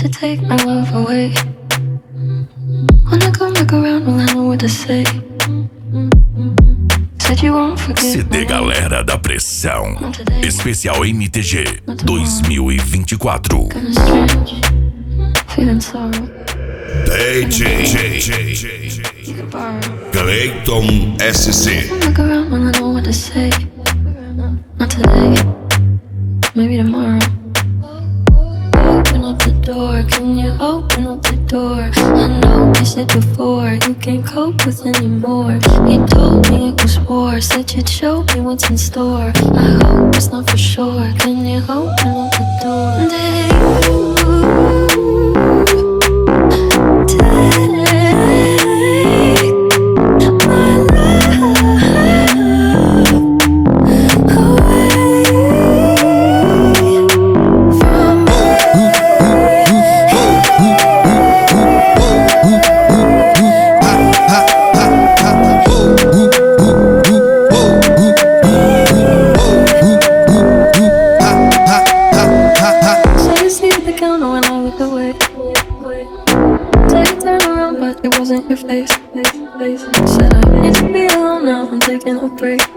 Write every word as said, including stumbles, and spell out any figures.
to take my love away. When I come back around, well, I know what to say. Said you won't forget. C D Galera da Pressão. Especial M T G dois mil e vinte e quatro. Kinda strange, feeling sorrow. D J You could borrow. Clayton S C. Come back around, well, I know what to say. Not today, maybe tomorrow. Open up the door, can you open up the door? I know you said before, you can't cope with anymore. You told me it was war, said you'd show me what's in store. I hope it's not for sure, can you open up the door? Did you take my love away from me? So you see the counter when I look away. So you turn around, but it wasn't your face. Said I need to be alone now, I'm taking a break.